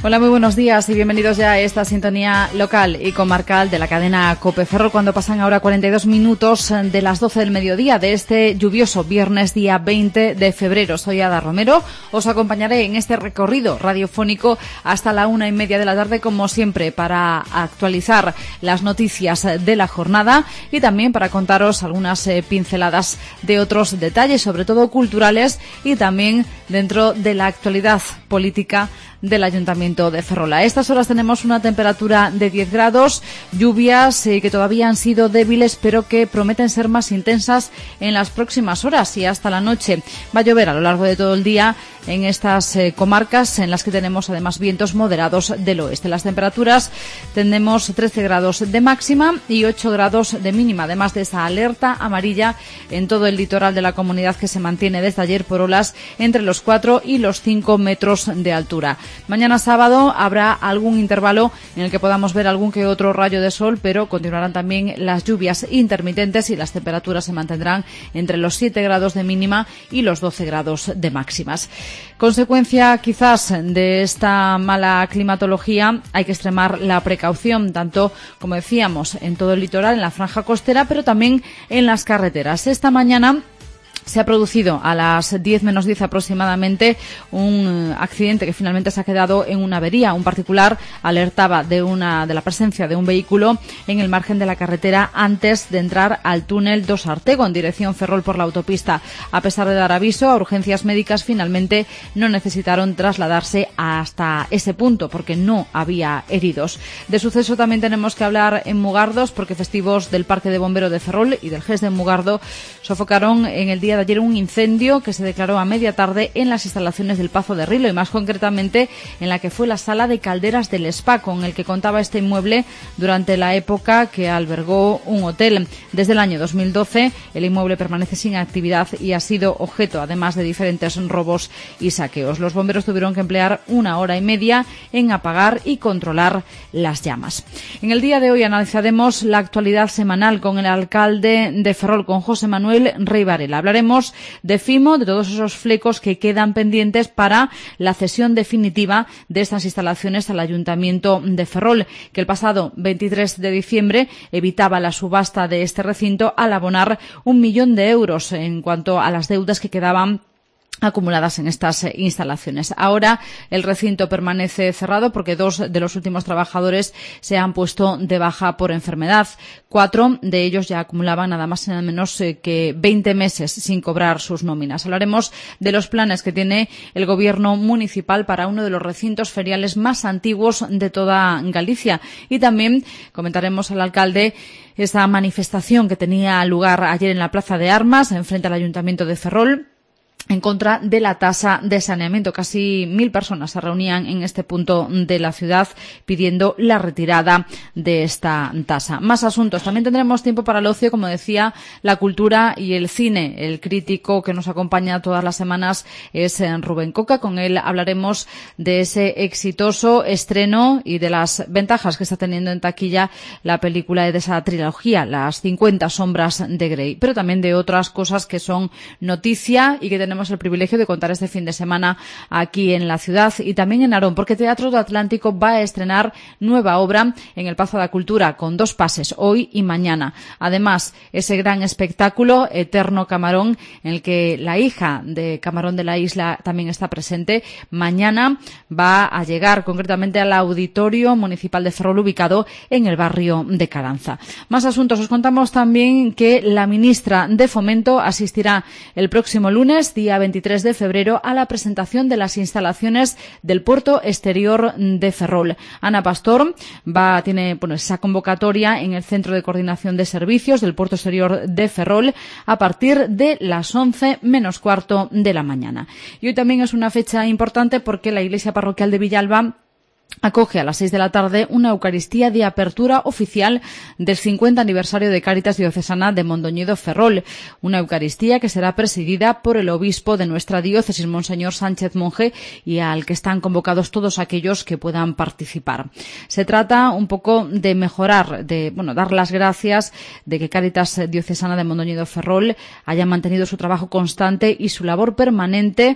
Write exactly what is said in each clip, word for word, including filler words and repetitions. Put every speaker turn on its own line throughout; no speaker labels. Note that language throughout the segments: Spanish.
Hola, muy buenos días y bienvenidos ya a esta sintonía local y comarcal de la cadena COPE Ferrol, cuando pasan ahora cuarenta y dos minutos de las doce del mediodía de este lluvioso viernes día veinte de febrero. Soy Ada Romero, os acompañaré en este recorrido radiofónico hasta la una y media de la tarde, como siempre, para actualizar las noticias de la jornada y también para contaros algunas eh, pinceladas de otros detalles, sobre todo culturales, y también dentro de la actualidad política del Ayuntamiento de Ferrol. A estas horas tenemos una temperatura de diez grados, lluvias eh, que todavía han sido débiles, pero que prometen ser más intensas en las próximas horas y hasta la noche. Va a llover a lo largo de todo el día en estas eh, comarcas, en las que tenemos además vientos moderados del oeste. Las temperaturas tenemos trece grados de máxima y ocho grados de mínima, además de esa alerta amarilla en todo el litoral de la comunidad, que se mantiene desde ayer por olas entre los cuatro y los cinco metros de altura. Mañana sábado habrá algún intervalo en el que podamos ver algún que otro rayo de sol, pero continuarán también las lluvias intermitentes y las temperaturas se mantendrán entre los siete grados de mínima y los doce grados de máximas. Consecuencia quizás de esta mala climatología, hay que extremar la precaución, tanto, como decíamos, en todo el litoral, en la franja costera, pero también en las carreteras. Esta mañana se ha producido a las diez menos diez aproximadamente un accidente que finalmente se ha quedado en una avería. Un particular alertaba de una de la presencia de un vehículo en el margen de la carretera antes de entrar al túnel Dos Artego en dirección Ferrol por la autopista. A pesar de dar aviso a urgencias médicas, finalmente no necesitaron trasladarse hasta ese punto porque no había heridos. De suceso también tenemos que hablar en Mugardos, porque efectivos del Parque de Bombero de Ferrol y del G E S de Mugardo sofocaron en el día de ayer un incendio que se declaró a media tarde en las instalaciones del Pazo de Rilo, y más concretamente en la que fue la sala de calderas del Spa, con el que contaba este inmueble durante la época que albergó un hotel. Desde el año dos mil doce el inmueble permanece sin actividad y ha sido objeto además de diferentes robos y saqueos. Los bomberos tuvieron que emplear una hora y media en apagar y controlar las llamas. En el día de hoy analizaremos la actualidad semanal con el alcalde de Ferrol, con José Manuel Rey Varela. Hablaremos de Fimo, de todos esos flecos que quedan pendientes para la cesión definitiva de estas instalaciones al Ayuntamiento de Ferrol, que el pasado veintitrés de diciembre evitaba la subasta de este recinto al abonar un millón de euros en cuanto a las deudas que quedaban acumuladas en estas instalaciones. Ahora el recinto permanece cerrado porque dos de los últimos trabajadores se han puesto de baja por enfermedad. Cuatro de ellos ya acumulaban nada más y nada menos que veinte meses sin cobrar sus nóminas. Hablaremos de los planes que tiene el gobierno municipal para uno de los recintos feriales más antiguos de toda Galicia, y también comentaremos al alcalde esa manifestación que tenía lugar ayer en la Plaza de Armas, enfrente al Ayuntamiento de Ferrol, en contra de la tasa de saneamiento. Casi mil personas se reunían en este punto de la ciudad pidiendo la retirada de esta tasa. Más asuntos. También tendremos tiempo para el ocio, como decía, la cultura y el cine. El crítico que nos acompaña todas las semanas es Rubén Coca. Con él hablaremos de ese exitoso estreno y de las ventajas que está teniendo en taquilla la película de esa trilogía, Las cincuenta sombras de Grey, pero también de otras cosas que son noticia y que tenemos el privilegio de contar este fin de semana aquí en la ciudad y también en Narón, porque Teatro do Atlántico va a estrenar nueva obra en el Pazo da Cultura, con dos pases, hoy y mañana. Además, ese gran espectáculo Eterno Camarón, en el que la hija de Camarón de la Isla también está presente, mañana va a llegar concretamente al Auditorio Municipal de Ferrol, ubicado en el barrio de Caranza. Más asuntos. Os contamos también que la ministra de Fomento asistirá el próximo lunes, día veintitrés de febrero, a la presentación de las instalaciones del puerto exterior de Ferrol. Ana Pastor va tiene bueno, esa convocatoria en el Centro de Coordinación de Servicios del puerto exterior de Ferrol a partir de las once menos cuarto de la mañana. Y hoy también es una fecha importante porque la Iglesia Parroquial de Villalba acoge a las seis de la tarde una Eucaristía de apertura oficial del cincuenta aniversario de Cáritas Diocesana de Mondoñedo Ferrol, una Eucaristía que será presidida por el obispo de nuestra diócesis, Monseñor Sánchez Monje, y al que están convocados todos aquellos que puedan participar. Se trata un poco de mejorar, de bueno, dar las gracias de que Cáritas Diocesana de Mondoñedo Ferrol haya mantenido su trabajo constante y su labor permanente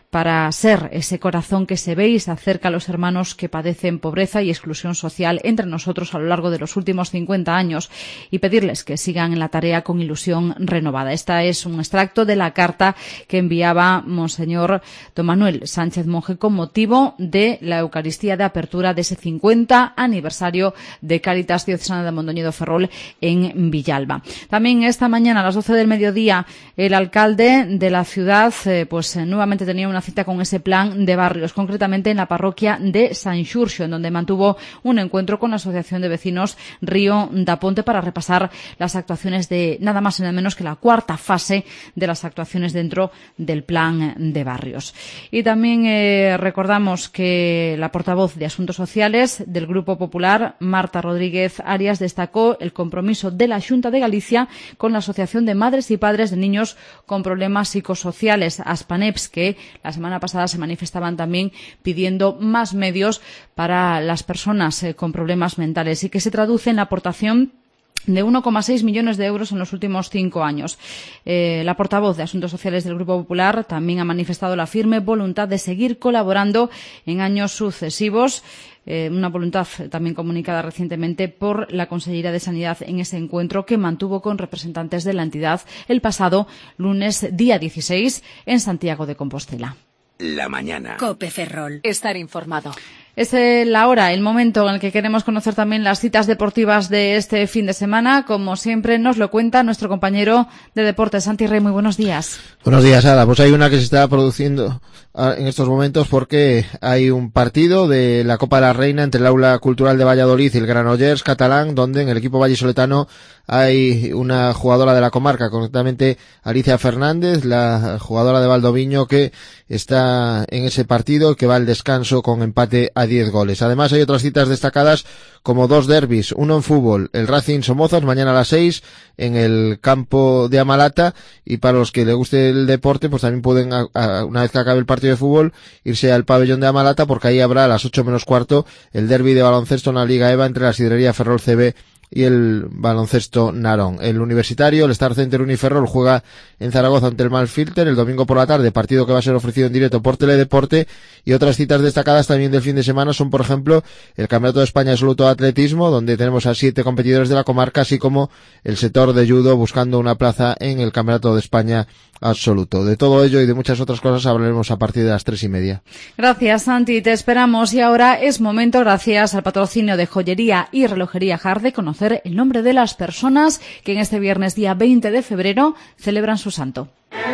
para ser ese corazón que se ve y se acerca a los hermanos que padecen pobreza y exclusión social entre nosotros a lo largo de los últimos cincuenta años, y pedirles que sigan en la tarea con ilusión renovada. Esta es un extracto de la carta que enviaba Monseñor Don Manuel Sánchez Monje con motivo de la Eucaristía de apertura de ese cincuenta aniversario de Cáritas Diocesana de Mondoñedo Ferrol en Villalba. También esta mañana a las doce del mediodía el alcalde de la ciudad eh, pues eh, nuevamente tenía una cita con ese plan de barrios, concretamente en la parroquia de San Xurxo, en donde mantuvo un encuentro con la Asociación de Vecinos Río da Ponte para repasar las actuaciones de nada más y nada menos que la cuarta fase de las actuaciones dentro del plan de barrios. Y también eh, recordamos que la portavoz de Asuntos Sociales del Grupo Popular, Marta Rodríguez Arias, destacó el compromiso de la Xunta de Galicia con la Asociación de Madres y Padres de Niños con Problemas Psicosociales, ASPANEPS, que la semana pasada se manifestaban también pidiendo más medios para las personas eh, con problemas mentales, y que se traduce en la aportación de uno coma seis millones de euros en los últimos cinco años. Eh, la portavoz de Asuntos Sociales del Grupo Popular también ha manifestado la firme voluntad de seguir colaborando en años sucesivos, eh, una voluntad también comunicada recientemente por la Consellería de Sanidad en ese encuentro que mantuvo con representantes de la entidad el pasado lunes día dieciséis en Santiago de Compostela.
La mañana.
COPE Ferrol. Estar informado.
Es la hora, el momento en el que queremos conocer también las citas deportivas de este fin de semana. Como siempre nos lo cuenta nuestro compañero de deportes, Santi Rey. Muy buenos días.
Buenos días, Ada. Pues hay una que se está produciendo en estos momentos porque hay un partido de la Copa de la Reina entre el Aula Cultural de Valladolid y el Granollers catalán, donde en el equipo vallisoletano hay una jugadora de la comarca, concretamente Alicia Fernández, la jugadora de Valdoviño, que está en ese partido, que va al descanso con empate a diez goles. Además hay otras citas destacadas como dos derbis, uno en fútbol, el Racing Somozas mañana a las seis en el campo de Amalata, y para los que les guste el deporte pues también pueden, a, a, una vez que acabe el partido de fútbol, irse al pabellón de Amalata, porque ahí habrá a las ocho menos cuarto el derbi de baloncesto en la Liga EVA entre la Sidrería Ferrol C B y el baloncesto Narón. El Universitario, el Star Center Uniferrol, juega en Zaragoza ante el Malfilter el domingo por la tarde, partido que va a ser ofrecido en directo por Teledeporte. Y otras citas destacadas también del fin de semana son, por ejemplo, el Campeonato de España Absoluto de Atletismo, donde tenemos a siete competidores de la comarca, así como el sector de judo buscando una plaza en el Campeonato de España Absoluto. De todo ello y de muchas otras cosas hablaremos a partir de las tres y media.
Gracias, Santi, te esperamos. Y ahora es momento, gracias al patrocinio de Joyería y Relojería Jar, de conocer el nombre de las personas que en este viernes día veinte de febrero celebran su santo.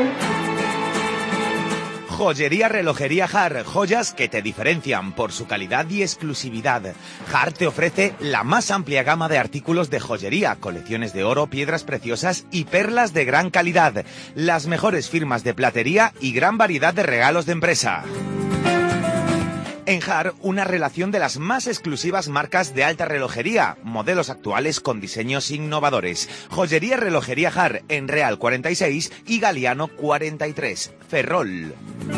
Joyería Relojería Jar, joyas que te diferencian por su calidad y exclusividad. Jar te ofrece la más amplia gama de artículos de joyería, colecciones de oro, piedras preciosas y perlas de gran calidad, las mejores firmas de platería y gran variedad de regalos de empresa. En Jar, una relación de las más exclusivas marcas de alta relojería, modelos actuales con diseños innovadores. Joyería Relojería Jar, en Real cuarenta y seis y Galiano cuarenta y tres, Ferrol.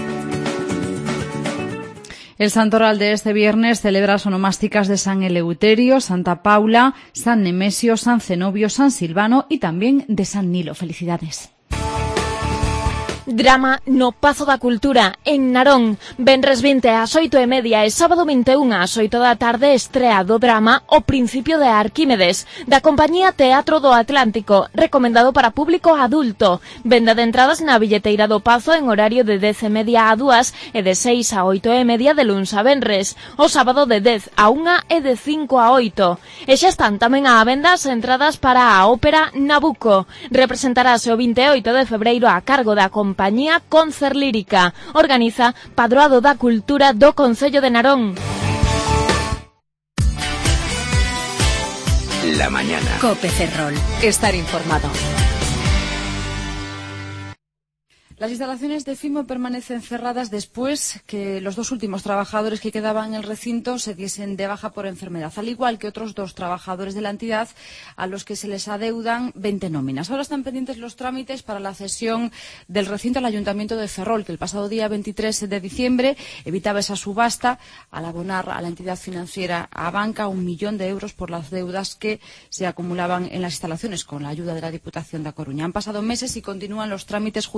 El santoral de este viernes celebra onomásticas de San Eleuterio, Santa Paula, San Nemesio, San Zenobio, San Silvano y también de San Nilo. Felicidades.
Drama no Pazo da Cultura, en Narón. Venres vinte ás oito e media e sábado vinte e unha ás oito da tarde estrea do drama O Principio de Arquímedes, da compañía Teatro do Atlántico, recomendado para público adulto. Venda de entradas na billeteira do Pazo en horario de dez e media a dúas e de seis a oito e media de luns a venres. O sábado de dez a unha e de cinco a oito. E xa están tamén á venda as entradas para a ópera Nabucco. Representarase o vinte e oito de febreiro a cargo da compañía Compañía Concert Lírica. Organiza Padroado da Cultura do Concello de Narón.
La mañana.
COPE Ferrol. Estar informado.
Las instalaciones de Fimo permanecen cerradas después que los dos últimos trabajadores que quedaban en el recinto se diesen de baja por enfermedad, al igual que otros dos trabajadores de la entidad a los que se les adeudan veinte nóminas. Ahora están pendientes los trámites para la cesión del recinto al Ayuntamiento de Ferrol, que el pasado día veintitrés de diciembre evitaba esa subasta al abonar a la entidad financiera a banca un millón de euros por las deudas que se acumulaban en las instalaciones con la ayuda de la Diputación de A Coruña. Han pasado meses y continúan los trámites judiciales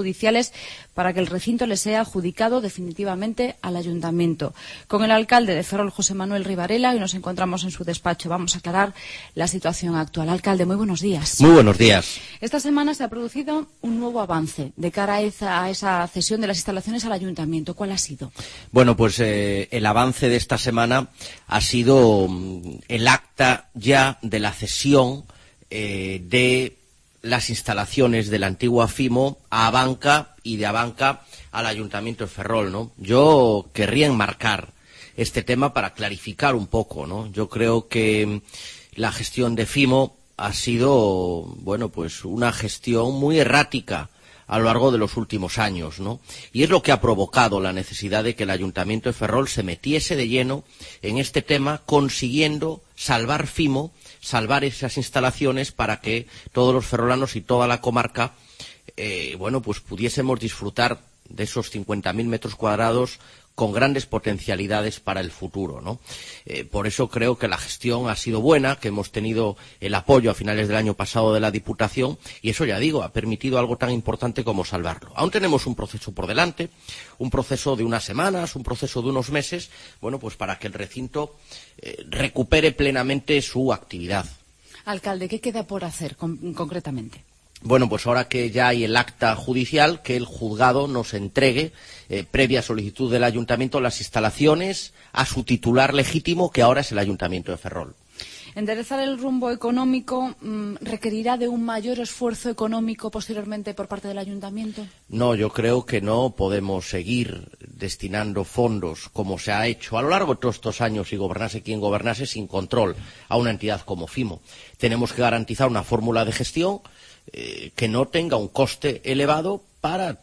posibles para que el recinto le sea adjudicado definitivamente al ayuntamiento. Con el alcalde de Ferrol, José Manuel Rivarela, y nos encontramos en su despacho. Vamos a aclarar la situación actual. Alcalde, muy buenos días.
Muy buenos días.
Esta semana se ha producido un nuevo avance de cara a esa, a esa cesión de las instalaciones al ayuntamiento. ¿Cuál ha sido?
Bueno, pues eh, el avance de esta semana ha sido um, el acta ya de la cesión eh, de las instalaciones de la antigua Fimo a Abanca y de Abanca al Ayuntamiento de Ferrol, ¿no? Yo querría enmarcar este tema para clarificar un poco, ¿no? Yo creo que la gestión de Fimo ha sido, bueno, pues una gestión muy errática a lo largo de los últimos años, ¿no? Y es lo que ha provocado la necesidad de que el Ayuntamiento de Ferrol se metiese de lleno en este tema, consiguiendo salvar Fimo, salvar esas instalaciones para que todos los ferrolanos y toda la comarca, eh, bueno, pues pudiésemos disfrutar de esos cincuenta mil metros cuadrados con grandes potencialidades para el futuro, ¿no? Eh, por eso creo que la gestión ha sido buena, que hemos tenido el apoyo a finales del año pasado de la Diputación, y eso, ya digo, ha permitido algo tan importante como salvarlo. Aún tenemos un proceso por delante, un proceso de unas semanas, un proceso de unos meses, bueno, pues para que el recinto eh, recupere plenamente su actividad.
Alcalde, ¿qué queda por hacer con, concretamente?
Bueno, pues ahora que ya hay el acta judicial, que el juzgado nos entregue, eh, previa solicitud del ayuntamiento, las instalaciones a su titular legítimo, que ahora es el Ayuntamiento de Ferrol.
Enderezar el rumbo económico mmm, requerirá de un mayor esfuerzo económico posteriormente por parte del ayuntamiento.
No, yo creo que no podemos seguir destinando fondos como se ha hecho a lo largo de todos estos años, y gobernase quien gobernase, sin control a una entidad como Fimo. Tenemos que garantizar una fórmula de gestión eh, que no tenga un coste elevado para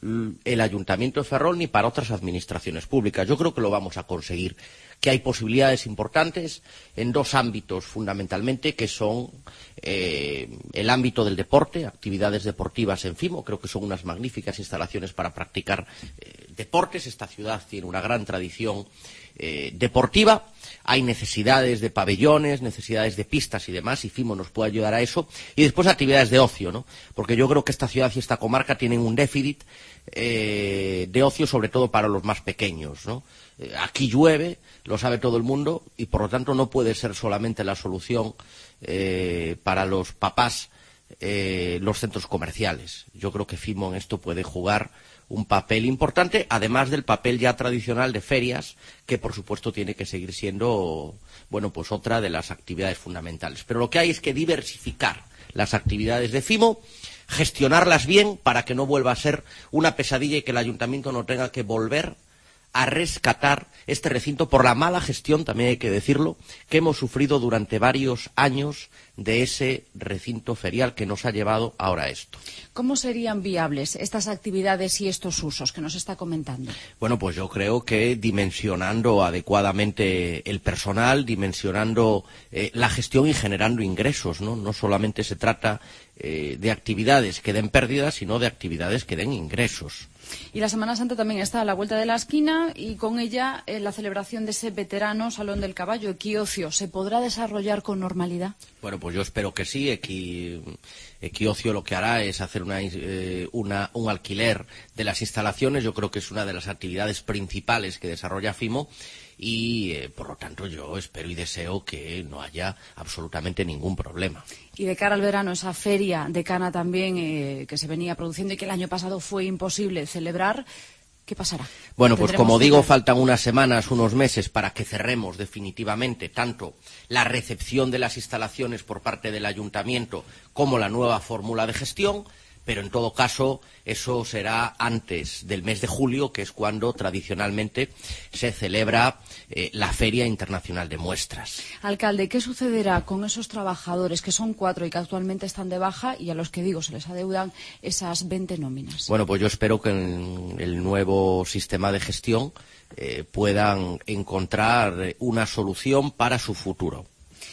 el Ayuntamiento de Ferrol ni para otras administraciones públicas. Yo creo que lo vamos a conseguir, que hay posibilidades importantes en dos ámbitos fundamentalmente, que son eh, el ámbito del deporte, actividades deportivas en Fimo. Creo que son unas magníficas instalaciones para practicar eh, deportes. Esta ciudad tiene una gran tradición eh, deportiva. Hay necesidades de pabellones, necesidades de pistas y demás, y Fimo nos puede ayudar a eso. Y después actividades de ocio, ¿no? Porque yo creo que esta ciudad y esta comarca tienen un déficit eh, de ocio, sobre todo para los más pequeños, ¿no? Eh, aquí llueve, lo sabe todo el mundo, y por lo tanto no puede ser solamente la solución eh, para los papás eh, los centros comerciales. Yo creo que Fimo en esto puede jugar un papel importante, además del papel ya tradicional de ferias, que por supuesto tiene que seguir siendo, bueno, pues otra de las actividades fundamentales. Pero lo que hay es que diversificar las actividades de Fimo, gestionarlas bien para que no vuelva a ser una pesadilla y que el ayuntamiento no tenga que volver a rescatar este recinto por la mala gestión, también hay que decirlo, que hemos sufrido durante varios años de ese recinto ferial que nos ha llevado ahora a esto.
¿Cómo serían viables estas actividades y estos usos que nos está comentando?
Bueno, pues yo creo que dimensionando adecuadamente el personal, dimensionando eh, la gestión y generando ingresos, ¿no? No solamente se trata eh, de actividades que den pérdidas, sino de actividades que den ingresos.
Y la Semana Santa también está a la vuelta de la esquina, y con ella eh, la celebración de ese veterano Salón del Caballo, Equiocio. ¿Se podrá desarrollar con normalidad?
Bueno, pues yo espero que sí. Equi, Equiocio lo que hará es hacer una, eh, una, un alquiler de las instalaciones. Yo creo que es una de las actividades principales que desarrolla Fimo. Y, eh, por lo tanto, yo espero y deseo que no haya absolutamente ningún problema.
Y de cara al verano, esa feria de Cana también eh, que se venía produciendo y que el año pasado fue imposible celebrar, ¿qué pasará?
Bueno, pues como
que
digo,
ver?
faltan unas semanas, unos meses para que cerremos definitivamente tanto la recepción de las instalaciones por parte del ayuntamiento como la nueva fórmula de gestión. Pero en todo caso eso será antes del mes de julio, que es cuando tradicionalmente se celebra eh, la Feria Internacional de Muestras.
Alcalde, ¿qué sucederá con esos trabajadores, que son cuatro y que actualmente están de baja, y a los que, digo, se les adeudan esas veinte nóminas?
Bueno, pues yo espero que en el nuevo sistema de gestión eh, puedan encontrar una solución para su futuro.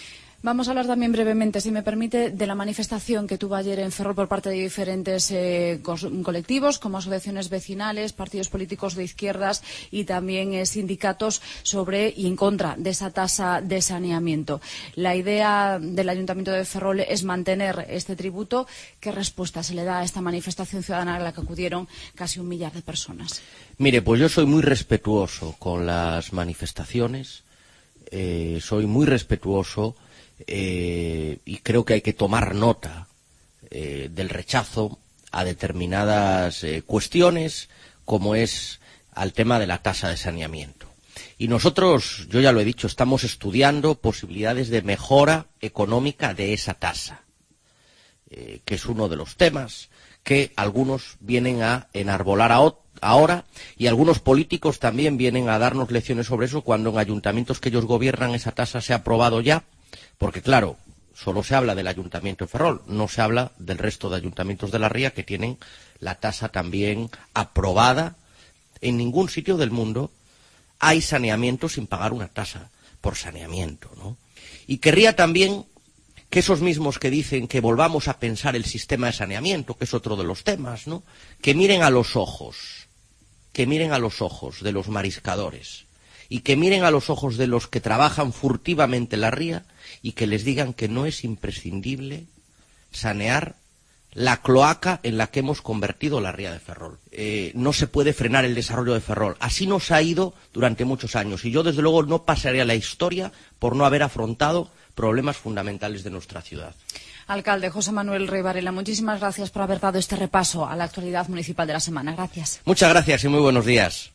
Vamos a hablar también brevemente, si me permite, de la manifestación que tuvo ayer en Ferrol por parte de diferentes eh, colectivos, como asociaciones vecinales, partidos políticos de izquierdas y también eh, sindicatos sobre y en contra de esa tasa de saneamiento. La idea del Ayuntamiento de Ferrol es mantener este tributo. ¿Qué respuesta se le da a esta manifestación ciudadana a la que acudieron casi un millar de personas?
Mire, pues yo soy muy respetuoso con las manifestaciones, eh, soy muy respetuoso. Eh, y creo que hay que tomar nota eh, del rechazo a determinadas eh, cuestiones, como es al tema de la tasa de saneamiento. Y nosotros, yo ya lo he dicho, estamos estudiando posibilidades de mejora económica de esa tasa, eh, que es uno de los temas que algunos vienen a enarbolar a otros ahora, y algunos políticos también vienen a darnos lecciones sobre eso, cuando en ayuntamientos que ellos gobiernan esa tasa se ha aprobado ya. Porque, claro, solo se habla del Ayuntamiento de Ferrol, no se habla del resto de ayuntamientos de la ría que tienen la tasa también aprobada. En ningún sitio del mundo hay saneamiento sin pagar una tasa por saneamiento, ¿no? Y querría también que esos mismos que dicen que volvamos a pensar el sistema de saneamiento, que es otro de los temas, ¿no?, que miren a los ojos, que miren a los ojos de los mariscadores y que miren a los ojos de los que trabajan furtivamente la ría y que les digan que no es imprescindible sanear la cloaca en la que hemos convertido la ría de Ferrol. Eh, no se puede frenar el desarrollo de Ferrol. Así nos ha ido durante muchos años y yo, desde luego, no pasaría a la historia por no haber afrontado problemas fundamentales de nuestra ciudad.
Alcalde José Manuel Rey Varela, muchísimas gracias por haber dado este repaso a la actualidad municipal de la semana. Gracias.
Muchas gracias y muy buenos días.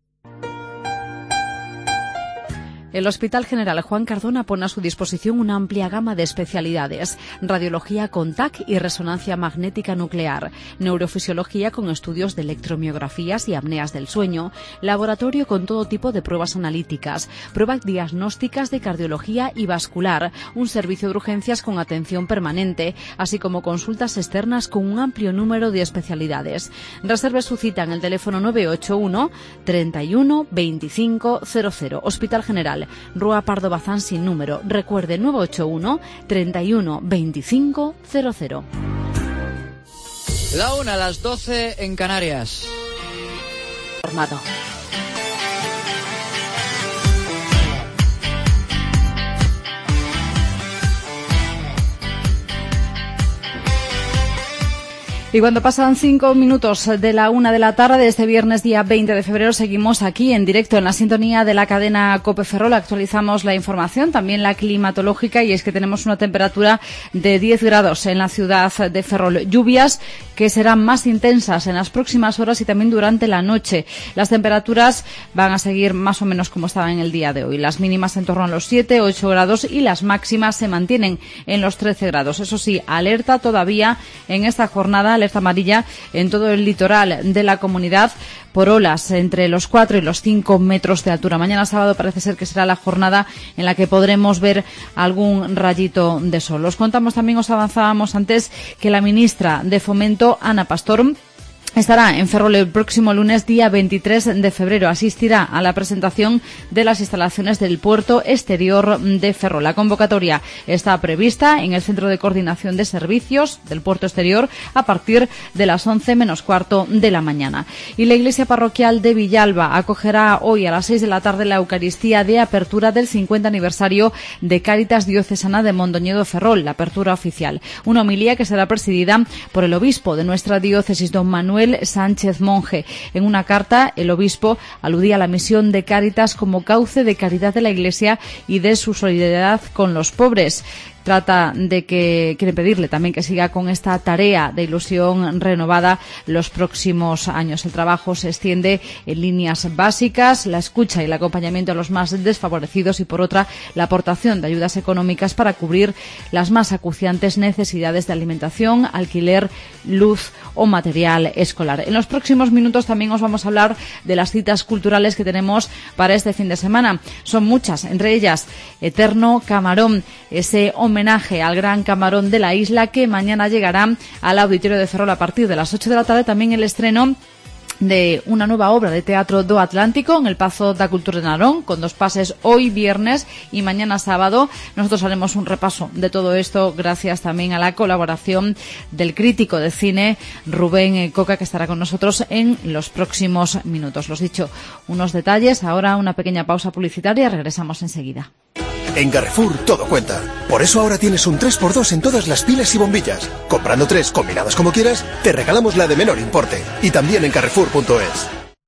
El Hospital General Juan Cardona pone a su disposición una amplia gama de especialidades: radiología con T A C y resonancia magnética nuclear, neurofisiología con estudios de electromiografías y apneas del sueño, laboratorio con todo tipo de pruebas analíticas, pruebas diagnósticas de cardiología y vascular, un servicio de urgencias con atención permanente, así como consultas externas con un amplio número de especialidades. Reserve su cita en el teléfono nueve ocho uno, treinta y uno, veinticinco cero cero. Hospital General, Rúa Pardo Bazán sin número. Recuerde, nueve ocho uno, treinta y uno, veinticinco cero cero.
La una a las doce en Canarias.
Formado. Y cuando pasan cinco minutos de la una de la tarde de este viernes día veinte de febrero, seguimos aquí en directo en la sintonía de la cadena COPE Ferrol. Actualizamos la información, también la climatológica, y es que tenemos una temperatura de diez grados en la ciudad de Ferrol. Lluvias que serán más intensas en las próximas horas y también durante la noche. Las temperaturas van a seguir más o menos como estaban en el día de hoy. Las mínimas en torno a los siete, ocho grados y las máximas se mantienen en los trece grados. Eso sí, alerta todavía en esta jornada, alerta amarilla en todo el litoral de la comunidad por olas entre los cuatro y los cinco metros de altura. Mañana sábado parece ser que será la jornada en la que podremos ver algún rayito de sol. Os contamos también, os avanzábamos antes, que la ministra de Fomento, Ana Pastor, estará en Ferrol el próximo lunes, día veintitrés de febrero. Asistirá a la presentación de las instalaciones del puerto exterior de Ferrol. La convocatoria está prevista en el Centro de Coordinación de Servicios del Puerto Exterior a partir de las once menos cuarto de la mañana. Y la Iglesia Parroquial de Villalba acogerá hoy a las seis de la tarde la Eucaristía de apertura del cincuenta aniversario de Cáritas Diocesana de Mondoñedo Ferrol, la apertura oficial. Una homilía que será presidida por el obispo de nuestra diócesis, don Manuel Sánchez Monje. En una carta, el obispo aludía a la misión de Cáritas como cauce de caridad de la Iglesia y de su solidaridad con los pobres. Trata de que, quiere pedirle también que siga con esta tarea de ilusión renovada los próximos años. El trabajo se extiende en líneas básicas, la escucha y el acompañamiento a los más desfavorecidos y, por otra, la aportación de ayudas económicas para cubrir las más acuciantes necesidades de alimentación, alquiler, luz o material escolar. En los próximos minutos también os vamos a hablar de las citas culturales que tenemos para este fin de semana. Son muchas, entre ellas Eterno Camarón, ese homenaje al gran camarón de la isla que mañana llegará al Auditorio de Ferrol a partir de las ocho de la tarde. También el estreno de una nueva obra de teatro do Atlántico en el Pazo da Cultura de Narón, con dos pases hoy viernes y mañana sábado. Nosotros haremos un repaso de todo esto gracias también a la colaboración del crítico de cine Rubén Coca, que estará con nosotros en los próximos minutos. Los dicho, unos detalles, ahora una pequeña pausa publicitaria, regresamos enseguida.
En Carrefour todo cuenta. Por eso ahora tienes un tres por dos en todas las pilas y bombillas. Comprando tres combinadas como quieras, te regalamos la de menor importe. Y también en carrefour punto es.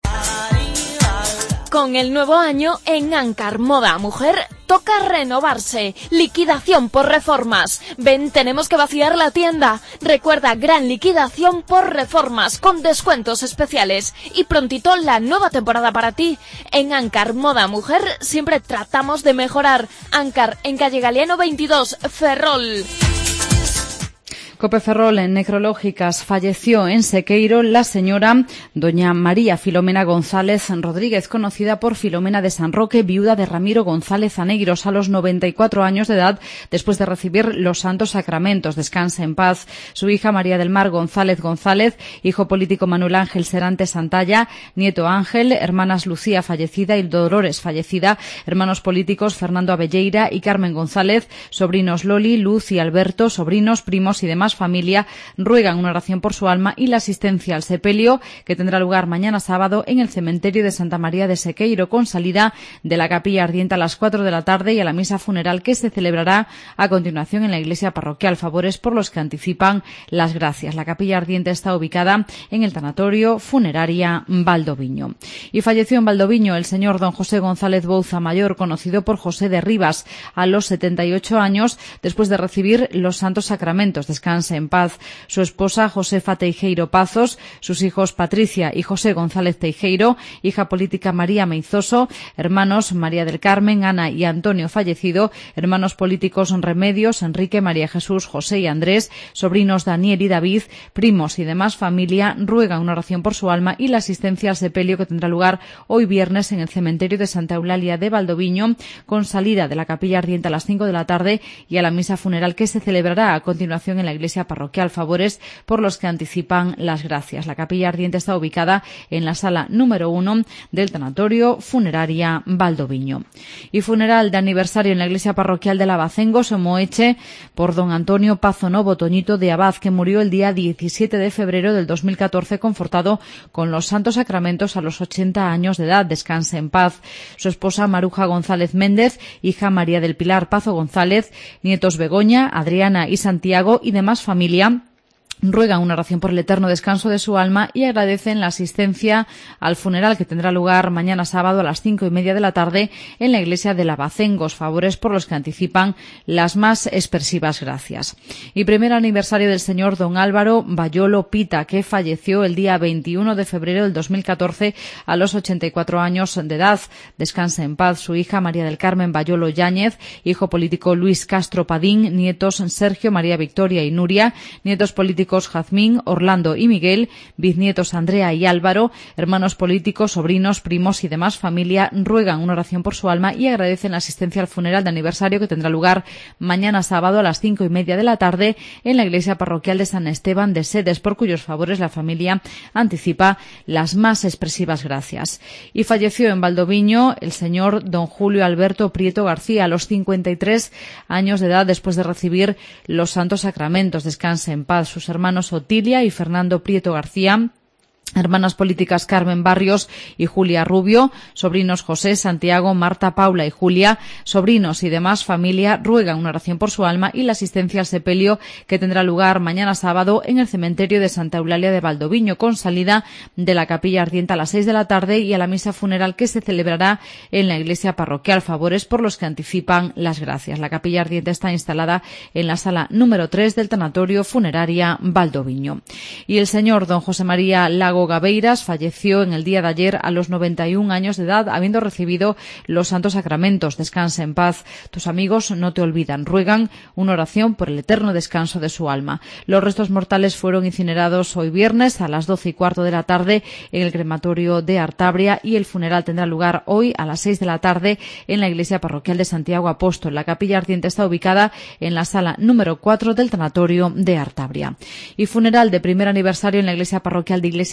Con el nuevo año en Ancar Moda Mujer toca renovarse. Liquidación por reformas. Ven, tenemos que vaciar la tienda. Recuerda, gran liquidación por reformas con descuentos especiales. Y prontito la nueva temporada para ti. En Ancar Moda Mujer siempre tratamos de mejorar. Ancar en calle Galeano veintidós, Ferrol.
Cope Ferrol, en necrológicas, falleció en Sequeiro la señora doña María Filomena González Rodríguez, conocida por Filomena de San Roque, viuda de Ramiro González Aneiros, a los noventa y cuatro años de edad, después de recibir los santos sacramentos. Descanse en paz. Su hija María del Mar González González, hijo político Manuel Ángel Serante Santalla, nieto Ángel, hermanas Lucía fallecida y Dolores fallecida, hermanos políticos Fernando Abelleira y Carmen González, sobrinos Loli, Luz y Alberto, sobrinos, primos y demás familia, ruegan una oración por su alma y la asistencia al sepelio, que tendrá lugar mañana sábado en el cementerio de Santa María de Sequeiro, con salida de la capilla ardiente a las cuatro de la tarde y a la misa funeral que se celebrará a continuación en la iglesia parroquial. Favores por los que anticipan las gracias. La capilla ardiente está ubicada en el tanatorio funeraria Valdoviño. Y falleció en Valdoviño el señor don José González Bouza Mayor, conocido por José de Rivas, a los setenta y ocho años, después de recibir los santos sacramentos. Descanse en paz. Su esposa Josefa Teijeiro Pazos, sus hijos Patricia y José González Teijeiro, hija política María Meizoso, hermanos María del Carmen, Ana y Antonio fallecido, hermanos políticos Remedios, Enrique, María Jesús, José y Andrés, sobrinos Daniel y David, primos y demás familia, ruegan una oración por su alma y la asistencia al sepelio, que tendrá lugar hoy viernes en el cementerio de Santa Eulalia de Valdoviño, con salida de la capilla ardiente a las cinco de la tarde y a la misa funeral que se celebrará a continuación en la iglesia parroquial. Favores por los que anticipan las gracias. La capilla ardiente está ubicada en la sala número uno del tanatorio funeraria Valdoviño. Y funeral de aniversario en la iglesia parroquial de Lavacengo, Somoeche, por don Antonio Pazo Novo Toñito de Abad, que murió el día diecisiete de febrero del dos mil catorce, confortado con los santos sacramentos a los ochenta años de edad. Descanse en paz. Su esposa Maruja González Méndez, hija María del Pilar Pazo González, nietos Begoña, Adriana y Santiago y demás familia, ruegan una oración por el eterno descanso de su alma y agradecen la asistencia al funeral, que tendrá lugar mañana sábado a las cinco y media de la tarde en la iglesia de Lavacengos. Favores por los que anticipan las más expresivas gracias. Y primer aniversario del señor don Álvaro Bayolo Pita, que falleció el día veintiuno de febrero del dos mil catorce a los ochenta y cuatro años de edad. Descanse en paz. Su hija María del Carmen Bayolo Yáñez, hijo político Luis Castro Padín, nietos Sergio, María Victoria y Nuria, nietos políticos Jazmín, Orlando y Miguel, bisnietos Andrea y Álvaro, hermanos políticos, sobrinos, primos y demás familia, ruegan una oración por su alma y agradecen la asistencia al funeral de aniversario, que tendrá lugar mañana sábado a las cinco y media de la tarde en la iglesia parroquial de San Esteban de Sedes, por cuyos favores la familia anticipa las más expresivas gracias. Y falleció en Valdoviño el señor don Julio Alberto Prieto García, a los cincuenta y tres años de edad, después de recibir los santos sacramentos. Descanse en paz. Sus hermanos Otilia y Fernando Prieto García, hermanas políticas Carmen Barrios y Julia Rubio, sobrinos José, Santiago, Marta, Paula y Julia, sobrinos y demás familia, ruegan una oración por su alma y la asistencia al sepelio, que tendrá lugar mañana sábado en el cementerio de Santa Eulalia de Valdoviño, con salida de la capilla ardiente a las seis de la tarde y a la misa funeral que se celebrará en la iglesia parroquial. Favores por los que anticipan las gracias. La capilla ardiente está instalada en la sala número tres del tanatorio funeraria Valdoviño. Y el señor don José María Lago Gabeiras falleció en el día de ayer a los noventa y un años de edad, habiendo recibido los santos sacramentos. Descanse en paz. Tus amigos no te olvidan. Ruegan una oración por el eterno descanso de su alma. Los restos mortales fueron incinerados hoy viernes a las doce y cuarto de la tarde en el crematorio de Artabria, y el funeral tendrá lugar hoy a las seis de la tarde en la iglesia parroquial de Santiago Apóstol. La capilla ardiente está ubicada en la sala número cuatro del tanatorio de Artabria. Y funeral de primer aniversario en la iglesia parroquial de Iglesia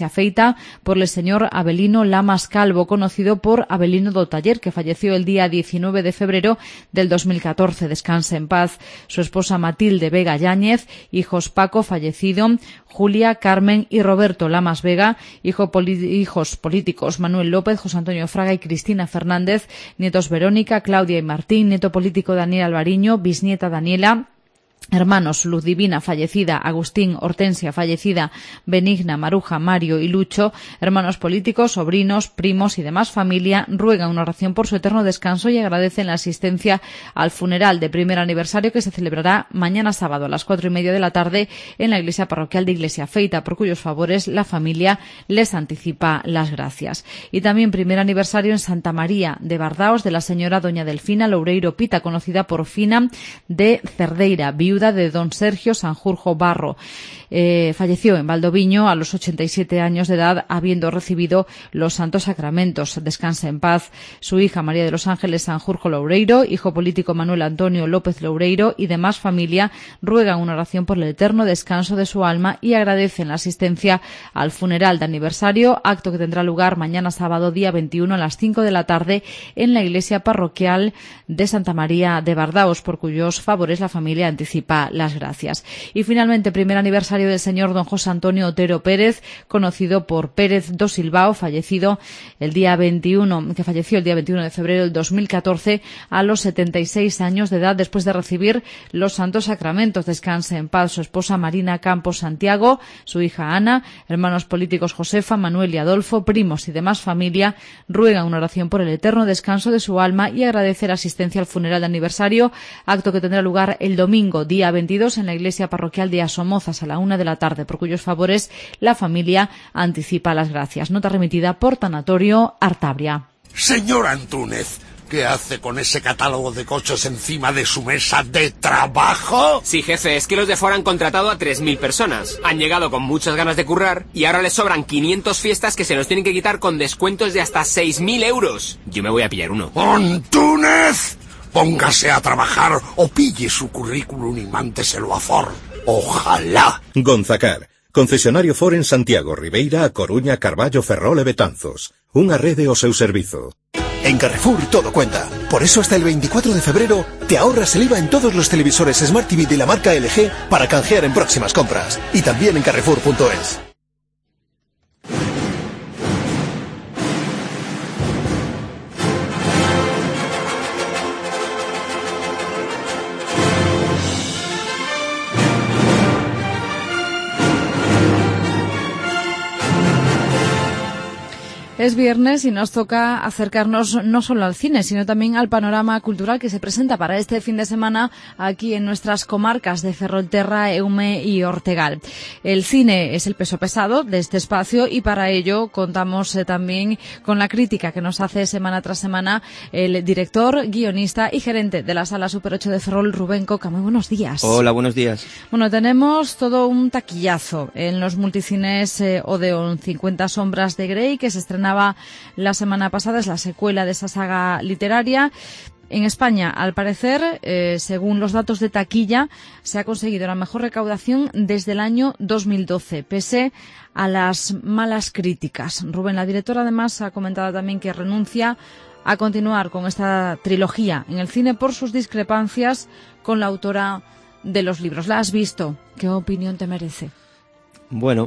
feita por el señor Abelino Lamas Calvo, conocido por Abelino do Taller, que falleció el día diecinueve de febrero del dos mil catorce. Descanse en paz. Su esposa Matilde Vega Yáñez, hijos Paco, fallecido, Julia, Carmen y Roberto Lamas Vega, hijo poli hijos políticos Manuel López, José Antonio Fraga y Cristina Fernández, nietos Verónica, Claudia y Martín, nieto político Daniel Alvariño, bisnieta Daniela, hermanos Luz Divina, fallecida, Agustín, Hortensia, fallecida, Benigna, Maruja, Mario y Lucho, hermanos políticos, sobrinos, primos y demás familia, ruegan una oración por su eterno descanso y agradecen la asistencia al funeral de primer aniversario que se celebrará mañana sábado a las cuatro y media de la tarde en la iglesia parroquial de Iglesia Feita, por cuyos favores la familia les anticipa las gracias. Y también primer aniversario en Santa María de Bardaos de la señora doña Delfina Loureiro Pita, conocida por Fina de Cerdeira, viuda de don Sergio Sanjurjo Barro. Eh, falleció en Valdoviño a los ochenta y siete años de edad, habiendo recibido los santos sacramentos. Descansa en paz su hija María de los Ángeles Sanjurjo Loureiro, hijo político Manuel Antonio López Loureiro y demás familia ruegan una oración por el eterno descanso de su alma y agradecen la asistencia al funeral de aniversario, acto que tendrá lugar mañana sábado día veintiuno a las cinco de la tarde en la iglesia parroquial de Santa María de Bardaos, por cuyos favores la familia anticipa las gracias. Y finalmente, primer aniversario del señor don José Antonio Otero Pérez, conocido por Pérez do Silvao, fallecido el día veintiuno, que falleció el día veintiuno de febrero del dos mil catorce a los setenta y seis años de edad después de recibir los santos sacramentos. Descanse en paz su esposa Marina Campos Santiago, su hija Ana, hermanos políticos Josefa, Manuel y Adolfo, primos y demás familia ruegan una oración por el eterno descanso de su alma y agradecer asistencia al funeral de aniversario, acto que tendrá lugar el domingo día veintidós en la iglesia parroquial de Asomozas a la una de la tarde, por cuyos favores la familia anticipa las gracias. Nota remitida por Tanatorio Artabria.
Señor Antúnez, ¿qué hace con ese catálogo de coches encima de su mesa de trabajo?
Sí, jefe, es que los de Ford han contratado a tres mil personas. Han llegado con muchas ganas de currar y ahora les sobran quinientas fiestas que se nos tienen que quitar con descuentos de hasta seis mil euros. Yo me voy a pillar uno.
¡Antúnez! Póngase a trabajar o pille su currículum y mándeselo a Ford. ¡Ojalá!
Gonzacar, concesionario Ford en Santiago, Ribeira, A Coruña, Carballo, Ferrol e Betanzos. Unha rede ao seu servizo.
En Carrefour todo cuenta. Por eso hasta el veinticuatro de febrero te ahorras el I V A en todos los televisores Smart T V de la marca L G para canjear en próximas compras. Y también en carrefour punto es.
Es viernes y nos toca acercarnos no solo al cine, sino también al panorama cultural que se presenta para este fin de semana aquí en nuestras comarcas de Ferrolterra, Eume y Ortegal. El cine es el peso pesado de este espacio y para ello contamos eh, también con la crítica que nos hace semana tras semana el director, guionista y gerente de la Sala Super ocho de Ferrol, Rubén Coca. Muy buenos días.
Hola, buenos días.
Bueno, tenemos todo un taquillazo en los multicines eh, Odeón, cincuenta sombras de Grey, que se estrena la semana pasada, es la secuela de esa saga literaria. En España, al parecer, eh, según los datos de taquilla, se ha conseguido la mejor recaudación desde el año dos mil doce, pese a las malas críticas. Rubén, la directora, además, ha comentado también que renuncia a continuar con esta trilogía en el cine por sus discrepancias con la autora de los libros. ¿La has visto? ¿Qué opinión te merece?
Bueno,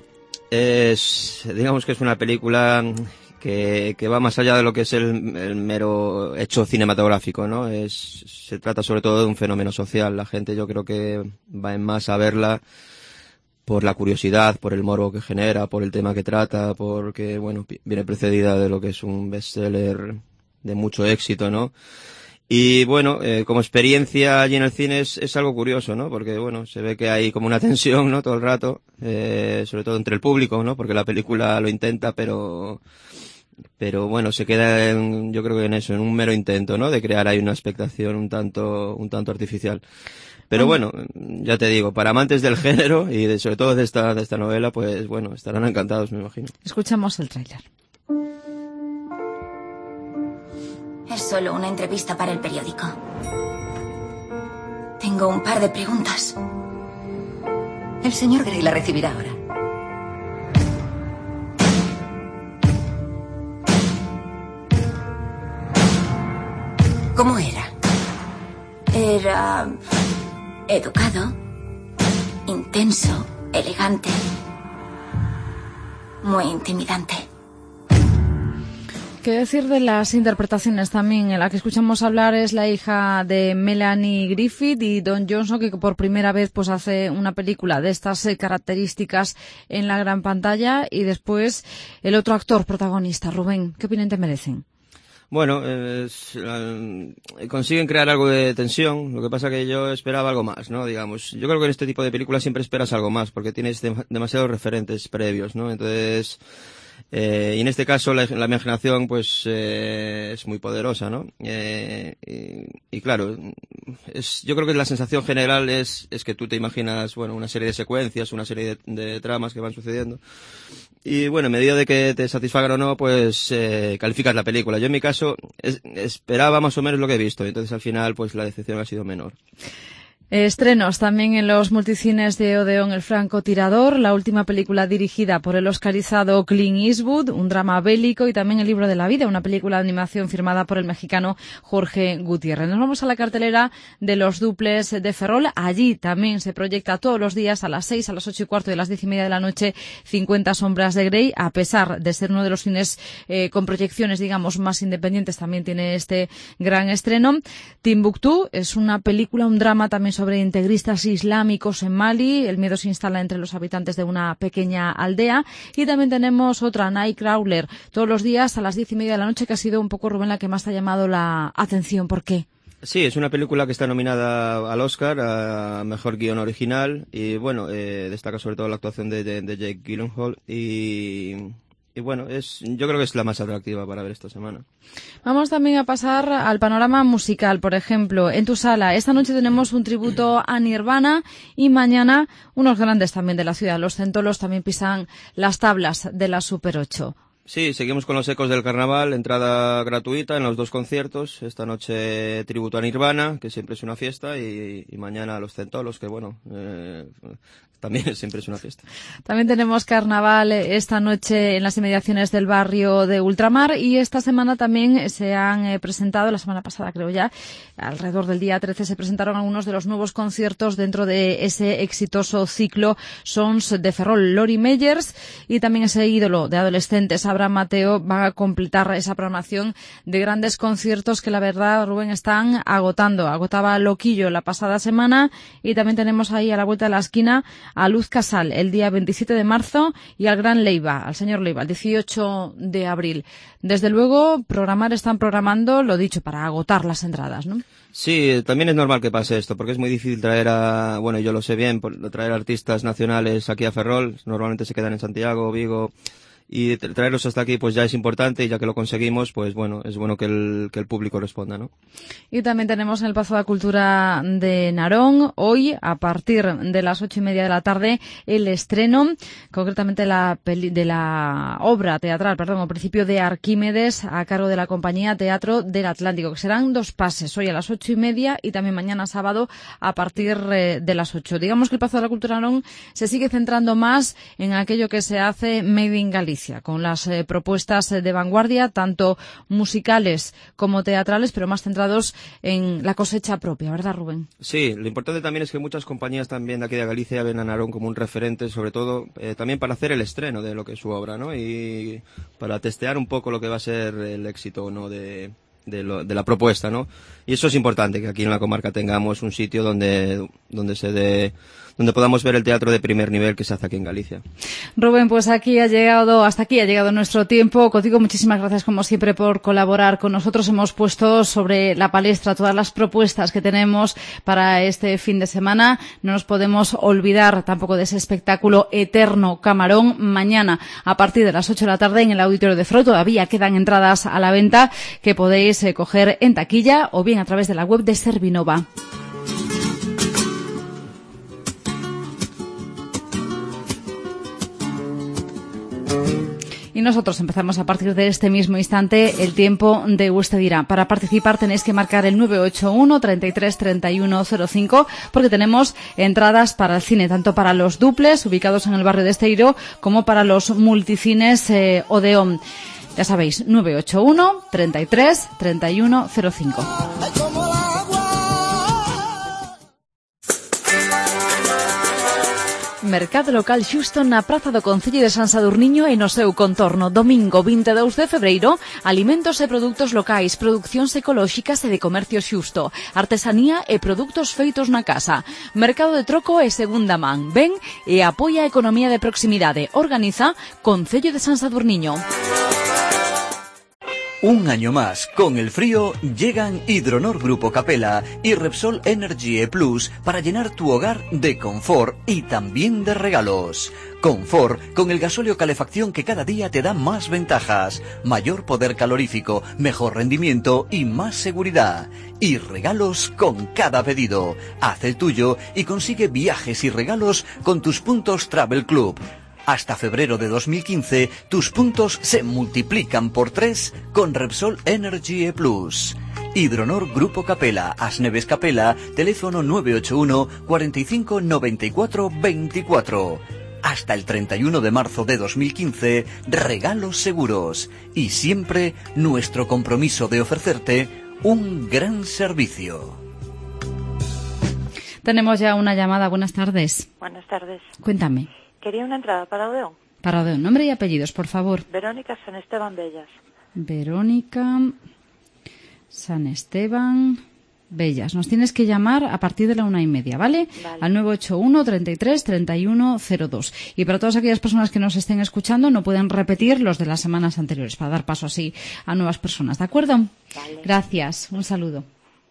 es, digamos que es una película Que, que va más allá de lo que es el, el mero hecho cinematográfico, ¿no? Es, se trata sobre todo de un fenómeno social. La gente, yo creo que va en más a verla por la curiosidad, por el morbo que genera, por el tema que trata, porque, bueno, viene precedida de lo que es un bestseller de mucho éxito, ¿no? Y bueno, eh, como experiencia allí en el cine es, es algo curioso, ¿no? Porque bueno, se ve que hay como una tensión, ¿no? Todo el rato, eh, sobre todo entre el público, ¿no? Porque la película lo intenta, pero pero bueno, se queda en, yo creo que en eso, en un mero intento, ¿no? De crear ahí una expectación un tanto, un tanto artificial. Pero bueno, ya te digo, para amantes del género y de, sobre todo de esta, de esta novela, pues bueno, estarán encantados, me imagino.
Escuchamos el tráiler.
Es solo una entrevista para el periódico. Tengo un par de preguntas. El señor Grey la recibirá ahora. Era educado, intenso, elegante, muy intimidante.
¿Qué decir de las interpretaciones también? En la que escuchamos hablar es la hija de Melanie Griffith y Don Johnson, que por primera vez pues hace una película de estas eh, características en la gran pantalla. Y después el otro actor protagonista, Rubén, ¿qué opinión te merecen?
Bueno, eh, eh, consiguen crear algo de tensión, lo que pasa que yo esperaba algo más, ¿no? Digamos, yo creo que en este tipo de películas siempre esperas algo más, porque tienes dem- demasiados referentes previos, ¿no? Entonces, eh, y en este caso la, la imaginación, pues, eh, es muy poderosa, ¿no? Eh, y, y claro, es, yo creo que la sensación general es, es que tú te imaginas, bueno, una serie de secuencias, una serie de, de tramas que van sucediendo. Y bueno, en medida de que te satisfagan o no, pues eh, calificas la película. Yo en mi caso es, esperaba más o menos lo que he visto, entonces al final pues la decepción ha sido menor.
Estrenos también en los multicines de Odeón, El francotirador, la última película dirigida por el oscarizado Clint Eastwood, un drama bélico, y también El libro de la vida, una película de animación firmada por el mexicano Jorge Gutiérrez. Nos vamos a la cartelera de los duples de Ferrol. Allí también se proyecta todos los días a las seis, a las ocho y cuarto y a las diez y media de la noche cincuenta sombras de Grey. A pesar de ser uno de los cines eh, con proyecciones, digamos, más independientes, también tiene este gran estreno. Timbuktu es una película, un drama también sobre integristas islámicos en Mali. El miedo se instala entre los habitantes de una pequeña aldea. Y también tenemos otra, Nightcrawler, todos los días a las diez y media de la noche, que ha sido un poco, Rubén, la que más te ha llamado la atención. ¿Por qué?
Sí, es una película que está nominada al Oscar a Mejor Guión Original y bueno, eh, destaca sobre todo la actuación de, de, de Jake Gyllenhaal y... Y bueno, es, yo creo que es la más atractiva para ver esta semana.
Vamos también a pasar al panorama musical, por ejemplo, en tu sala. Esta noche tenemos un tributo a Nirvana y mañana unos grandes también de la ciudad. Los Centolos también pisan las tablas de la Super ocho.
Sí, seguimos con los ecos del carnaval, entrada gratuita en los dos conciertos. Esta noche tributo a Nirvana, que siempre es una fiesta, y, y mañana a los Centolos, que bueno, eh, también siempre es una fiesta.
También tenemos carnaval esta noche en las inmediaciones del barrio de Ultramar, y esta semana también se han eh, presentado, la semana pasada creo ya, alrededor del día trece se presentaron algunos de los nuevos conciertos dentro de ese exitoso ciclo Sons de Ferrol. Lori Meyers y también ese ídolo de adolescentes, Abraham Mateo, va a completar esa programación de grandes conciertos que la verdad, Rubén, están agotando. Agotaba Loquillo la pasada semana y también tenemos ahí a la vuelta de la esquina a Luz Casal el día veintisiete de marzo y al Gran Leiva, al señor Leiva, el dieciocho de abril. Desde luego, programar están programando, lo dicho, para agotar las entradas, ¿no?
Sí, también es normal que pase esto, porque es muy difícil traer a, bueno, yo lo sé bien, traer artistas nacionales aquí a Ferrol, normalmente se quedan en Santiago, Vigo, y traerlos hasta aquí pues ya es importante, y ya que lo conseguimos, pues bueno, es bueno que el, que el público responda, ¿no?
Y también tenemos en el Pazo de Cultura de Narón, hoy, a partir de las ocho y media de la tarde, el estreno, concretamente la peli, de la obra teatral, perdón, o principio de Arquímedes, a cargo de la compañía Teatro del Atlántico, que serán dos pases, hoy a las ocho y media y también mañana sábado a partir eh, de las ocho. Digamos que el Pazo de la Cultura de Narón se sigue centrando más en aquello que se hace Made in Galicia, con las eh, propuestas de vanguardia, tanto musicales como teatrales, pero más centrados en la cosecha propia, ¿verdad, Rubén?
Sí, lo importante también es que muchas compañías también de aquí de Galicia ven a Narón como un referente, sobre todo eh, también para hacer el estreno de lo que es su obra, ¿no? Y para testear un poco lo que va a ser el éxito o no de... De, lo, de la propuesta, ¿no? Y eso es importante, que aquí en la comarca tengamos un sitio donde, donde se dé, donde podamos ver el teatro de primer nivel que se hace aquí en Galicia.
Rubén, pues aquí ha llegado, hasta aquí ha llegado nuestro tiempo. Contigo, muchísimas gracias como siempre por colaborar con nosotros. Hemos puesto sobre la palestra todas las propuestas que tenemos para este fin de semana. No nos podemos olvidar tampoco de ese espectáculo Eterno Camarón. Mañana, a partir de las ocho de la tarde, en el Auditorio de Ferrol. Todavía quedan entradas a la venta que podéis eh, coger en taquilla o bien a través de la web de Servinova. Y nosotros empezamos a partir de este mismo instante el tiempo de Usted Dirá. Para participar tenéis que marcar el nueve ocho uno, treinta y tres, treinta y uno cero cinco, porque tenemos entradas para el cine, tanto para los duples ubicados en el barrio de Esteiro como para los multicines eh, Odeón. Ya sabéis, nueve ocho uno, treinta y tres, treinta y uno cero cinco. Mercado local xusto na Praza do Concello de San Sadurniño e no seu contorno. Domingo vinte e dous de febreiro, alimentos e produtos locais, producións ecolóxicas e de comercio xusto, artesanía e produtos feitos na casa. Mercado de troco e segunda man. Ven e apoia a economía de proximidade. Organiza Concello de San Sadurniño.
Un año más, con el frío, llegan Hidronor Grupo Capella y Repsol Energy E Plus para llenar tu hogar de confort y también de regalos. Confort con el gasóleo calefacción que cada día te da más ventajas, mayor poder calorífico, mejor rendimiento y más seguridad. Y regalos con cada pedido. Haz el tuyo y consigue viajes y regalos con tus puntos Travel Club. Hasta febrero de dos mil quince, tus puntos se multiplican por tres con Repsol Energy E Plus. Hidronor Grupo Capella, Asneves Capella, teléfono nueve ocho uno, cuarenta y cinco, noventa y cuatro, veinticuatro. Hasta el treinta y uno de marzo de dos mil quince, regalos seguros. Y siempre nuestro compromiso de ofrecerte un gran servicio.
Tenemos ya una llamada. Buenas tardes.
Buenas tardes.
Cuéntame.
Quería una entrada para Odeón.
Para Odeón. Nombre y apellidos, por favor.
Verónica San Esteban Bellas.
Verónica San Esteban Bellas. Nos tienes que llamar a partir de la una y media, ¿vale? Vale. Al nueve ocho uno, treinta y tres, treinta y uno, cero dos. Y para todas aquellas personas que nos estén escuchando, no pueden repetir los de las semanas anteriores para dar paso así a nuevas personas, ¿de acuerdo?
Vale.
Gracias. Un saludo.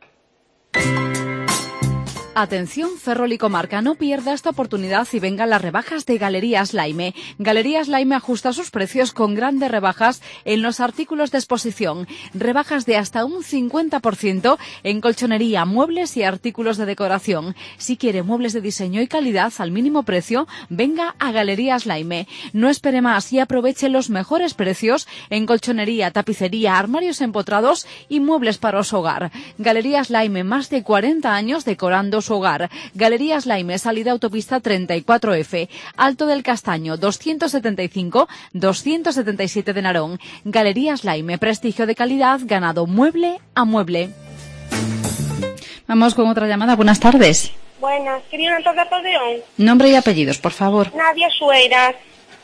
Atención, Ferrol y comarca, no pierda esta oportunidad y vengan las rebajas de Galerías Laime. Galerías Laime ajusta sus precios con grandes rebajas en los artículos de exposición. Rebajas de hasta un cincuenta por ciento en colchonería, muebles y artículos de decoración. Si quiere muebles de diseño y calidad al mínimo precio, venga a Galerías Laime. No espere más y aproveche los mejores precios en colchonería, tapicería, armarios empotrados y muebles para su hogar. Galerías Laime, más de cuarenta años decorando su hogar. Galerías Laime, salida autopista treinta y cuatro F, Alto del Castaño, doscientos setenta y cinco, doscientos setenta y siete de Narón. Galerías Laime, prestigio de calidad ganado mueble a mueble. Vamos con otra llamada. Buenas tardes.
Buenas, quería una entrada para Odeón.
Nombre y apellidos, por favor.
Nadia Sueiras.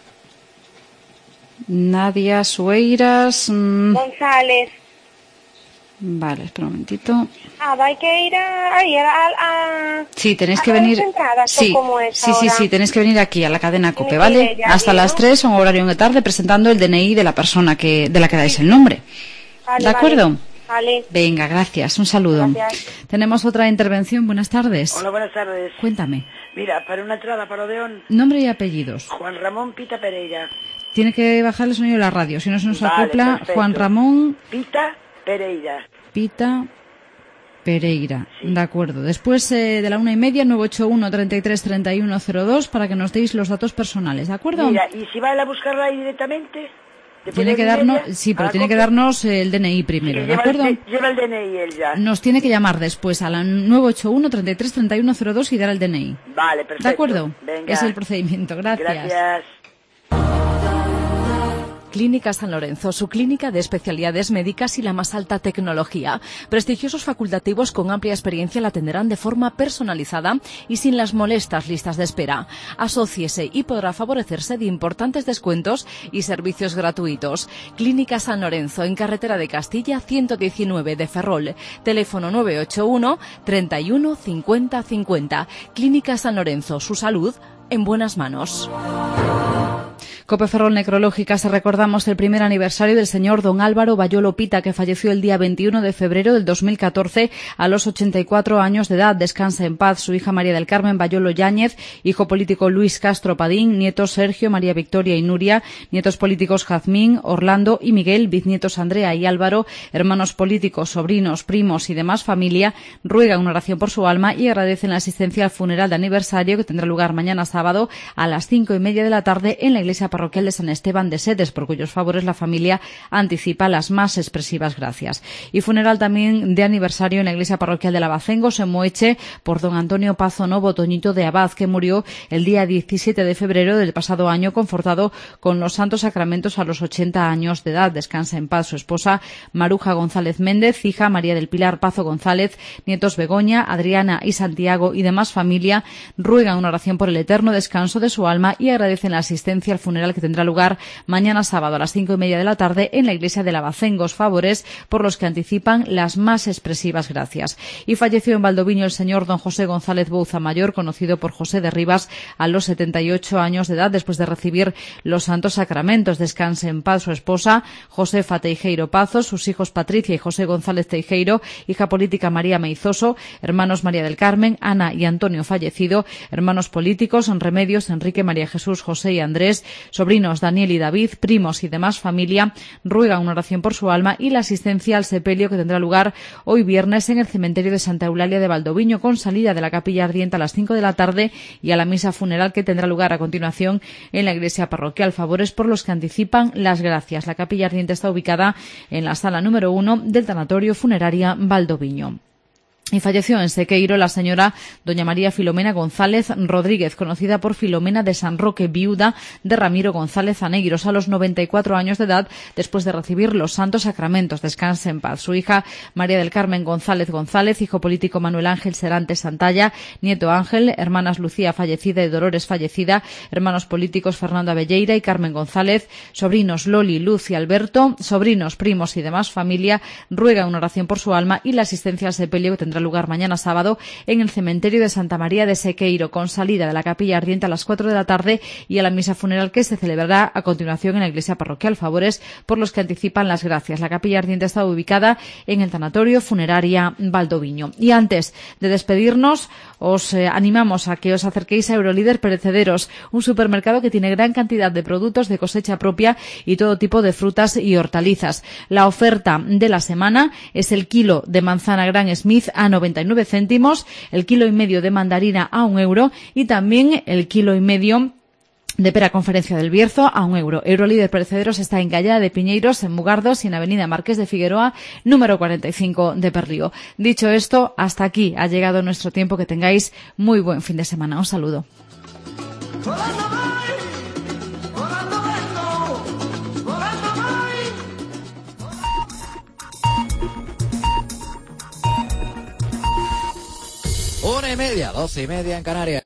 Nadia Sueiras. Mmm...
González.
Vale, espera un momentito.
Ah, hay que ir a... Ahí, a, a, a
sí, tenéis
a
que venir...
Entradas,
sí,
¿cómo es
sí,
ahora?
sí, sí, tenéis que venir aquí a la cadena COPE,
Tiene
¿vale?
ella,
Hasta
¿no?
las tres, un horario de tarde, presentando el D N I de la persona que de la que dais sí. el nombre.
Vale,
¿De acuerdo?
Vale.
Venga, gracias, un saludo.
Gracias.
Tenemos otra intervención, buenas tardes.
Hola, buenas tardes.
Cuéntame.
Mira, para una entrada para Odeón...
Nombre y apellidos.
Juan Ramón Pita Pereira.
Tiene que bajar el sonido de la radio, si no se nos
vale,
acopla.
Perfecto.
Juan Ramón...
Pita Pereira.
Pita Pereira, sí. De acuerdo. Después eh, de la una y media, nueve ocho uno, treinta y tres, treinta y uno, cero dos, para que nos deis los datos personales, ¿de acuerdo?
Mira, y si va a buscarla ahí directamente...
Tiene que darnos, sí, pero tiene que darnos el D N I primero, ¿de acuerdo?
El, lleva el D N I él ya.
Nos tiene que llamar después a la nueve ocho uno, treinta y tres, treinta y uno, cero dos y dar el D N I.
Vale, perfecto.
¿De acuerdo?
Venga.
Es el procedimiento. Gracias.
Gracias.
Clínica San Lorenzo, su clínica de especialidades médicas y la más alta tecnología. Prestigiosos facultativos con amplia experiencia la atenderán de forma personalizada y sin las molestas listas de espera. Asóciese y podrá favorecerse de importantes descuentos y servicios gratuitos. Clínica San Lorenzo, en carretera de Castilla ciento diecinueve de Ferrol. Teléfono nueve ocho uno, treinta y uno, cincuenta, cincuenta. Clínica San Lorenzo, su salud en buenas manos.
COPE Ferrol Necrológicas, recordamos el primer aniversario del señor don Álvaro Bayolo Pita, que falleció el día veintiuno de febrero del dos mil catorce a los ochenta y cuatro años de edad. Descansa en paz. Su hija María del Carmen Bayolo Yáñez, hijo político Luis Castro Padín, nietos Sergio, María Victoria y Nuria, nietos políticos Jazmín, Orlando y Miguel, bisnietos Andrea y Álvaro, hermanos políticos, sobrinos, primos y demás familia, ruegan una oración por su alma y agradecen la asistencia al funeral de aniversario que tendrá lugar mañana sábado a las cinco y media de la tarde en la iglesia parroquial parroquial de San Esteban de Sedes, por cuyos favores la familia anticipa las más expresivas gracias. Y funeral también de aniversario en la iglesia parroquial de Lavacengos, en Moeche, por don Antonio Pazo Novo Toñito de Abad, que murió el día diecisiete de febrero del pasado año, confortado con los santos sacramentos a los ochenta años de edad. Descansa en paz su esposa Maruja González Méndez, hija María del Pilar Pazo González, nietos Begoña, Adriana y Santiago y demás familia ruegan una oración por el eterno descanso de su alma y agradecen la asistencia al funeral que tendrá lugar mañana sábado a las cinco y media de la tarde en la iglesia de Lavacengos, favores por los que anticipan las más expresivas gracias. Y falleció en Valdoviño el señor don José González Bouza Mayor, conocido por José de Rivas, a los setenta y ocho años de edad, después de recibir los santos sacramentos. Descanse en paz su esposa Josefa Teijeiro Pazos, sus hijos Patricia y José González Teijeiro, hija política María Meizoso, hermanos María del Carmen, Ana y Antonio fallecido, hermanos políticos Remedios, Enrique, María Jesús, José y Andrés, sobrinos Daniel y David, primos y demás familia ruegan una oración por su alma y la asistencia al sepelio que tendrá lugar hoy viernes en el cementerio de Santa Eulalia de Valdoviño, con salida de la capilla ardiente a las cinco de la tarde y a la misa funeral que tendrá lugar a continuación en la iglesia parroquial, favores por los que anticipan las gracias. La capilla ardiente está ubicada en la sala número uno del tanatorio funeraria Valdoviño. Y falleció en Sequeiro la señora doña María Filomena González Rodríguez, conocida por Filomena de San Roque, viuda de Ramiro González Aneiros, a los noventa y cuatro años de edad, después de recibir los santos sacramentos. Descanse en paz. Su hija María del Carmen González González, hijo político Manuel Ángel Serantes Santalla, nieto Ángel, hermanas Lucía fallecida y Dolores fallecida, hermanos políticos Fernando Abelleira y Carmen González, sobrinos Loli, Luz y Alberto, sobrinos, primos y demás familia ruegan una oración por su alma y la asistencia al sepelio que tendrá lugar mañana sábado en el cementerio de Santa María de Sequeiro, con salida de la capilla ardiente a las cuatro de la tarde y a la misa funeral que se celebrará a continuación en la iglesia parroquial, favores por los que anticipan las gracias. La capilla ardiente está ubicada en el tanatorio funeraria Valdoviño. Y antes de despedirnos, os eh, animamos a que os acerquéis a Eurolíder Perecederos, un supermercado que tiene gran cantidad de productos de cosecha propia y todo tipo de frutas y hortalizas. La oferta de la semana es el kilo de manzana Gran Smith a noventa y nueve céntimos, el kilo y medio de mandarina a un euro y también el kilo y medio de pera Conferencia del Bierzo a un euro. Eurolíder Perecederos está en Callada de Piñeiros, en Mugardos y en Avenida Marqués de Figueroa, número cuarenta y cinco de Perlío. Dicho esto, hasta aquí ha llegado nuestro tiempo. Que tengáis muy buen fin de semana. Un saludo.
Una y media, doce y media en Canarias.